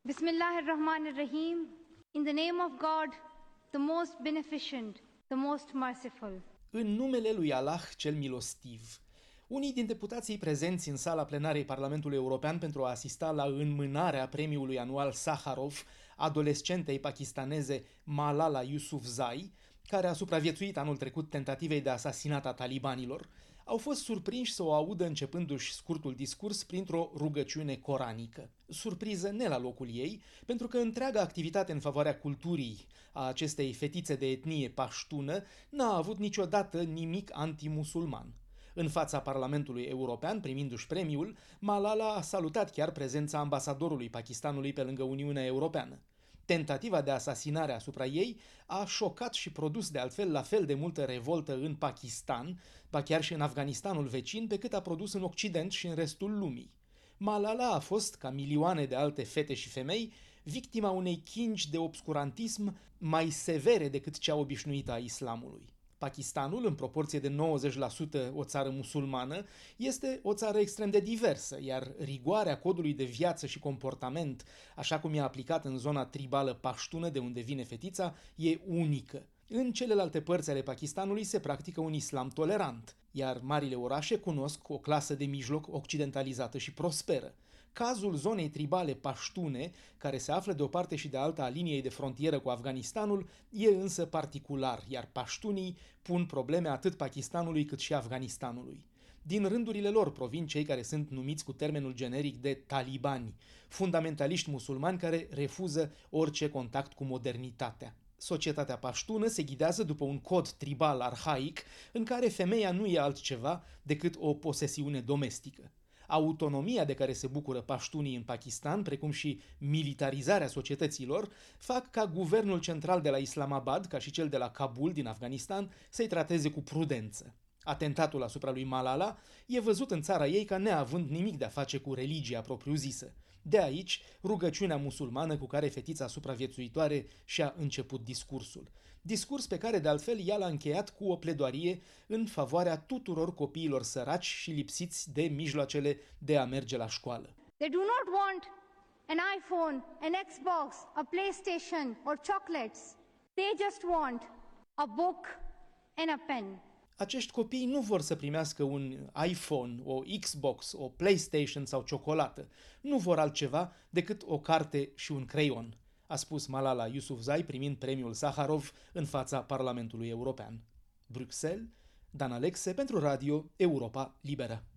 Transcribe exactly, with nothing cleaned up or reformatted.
Bismillahirrahmanirrahim. In the name of God, the most beneficent, the most merciful. În numele lui Allah cel milostiv. Unii din deputații prezenți în sala plenarei Parlamentului European pentru a asista la înmânarea premiului anual Sakharov adolescentei pakistaneze Malala Yousafzai, care a supraviețuit anul trecut tentativei de asasinat a talibanilor, au fost surprinși să o audă începându-și scurtul discurs printr-o rugăciune coranică. Surpriză ne la locul ei, pentru că întreaga activitate în favoarea culturii a acestei fetițe de etnie paștună n-a avut niciodată nimic antimusulman. În fața Parlamentului European, primindu-și premiul, Malala a salutat chiar prezența ambasadorului Pakistanului pe lângă Uniunea Europeană. Tentativa de asasinare asupra ei a șocat și produs de altfel la fel de multă revoltă în Pakistan, ba chiar și în Afganistanul vecin, pe cât a produs în Occident și în restul lumii. Malala a fost, ca milioane de alte fete și femei, victima unei chingi de obscurantism mai severe decât cea obișnuită a islamului. Pakistanul, în proporție de nouăzeci la sută o țară musulmană, este o țară extrem de diversă, iar rigoarea codului de viață și comportament, așa cum e aplicat în zona tribală paștună de unde vine fetița, e unică. În celelalte părți ale Pakistanului se practică un islam tolerant, iar marile orașe cunosc o clasă de mijloc occidentalizată și prosperă. Cazul zonei tribale paștune, care se află de o parte și de alta a liniei de frontieră cu Afganistanul, e însă particular, iar paștunii pun probleme atât Pakistanului cât și Afganistanului. Din rândurile lor provin cei care sunt numiți cu termenul generic de talibani, fundamentaliști musulmani care refuză orice contact cu modernitatea. Societatea paștună se ghidează după un cod tribal arhaic în care femeia nu e altceva decât o posesiune domestică. Autonomia de care se bucură paștunii în Pakistan, precum și militarizarea societăților, fac ca guvernul central de la Islamabad, ca și cel de la Kabul din Afganistan, să-i trateze cu prudență. Atentatul asupra lui Malala e văzut în țara ei ca neavând nimic de a face cu religia propriu-zisă. De aici, rugăciunea musulmană cu care fetița supraviețuitoare și-a început discursul. Discurs pe care, de altfel, ea l-a încheiat cu o pledoarie în favoarea tuturor copiilor săraci și lipsiți de mijloacele de a merge la școală. They do not want an iPhone, an Xbox, a PlayStation or chocolates. They just want a book and a pen. Acești copii nu vor să primească un iPhone, o Xbox, o PlayStation sau ciocolată. Nu vor altceva decât o carte și un creion, a spus Malala Yousafzai primind premiul Sakharov în fața Parlamentului European. Bruxelles, Dan Alexe pentru Radio Europa Liberă.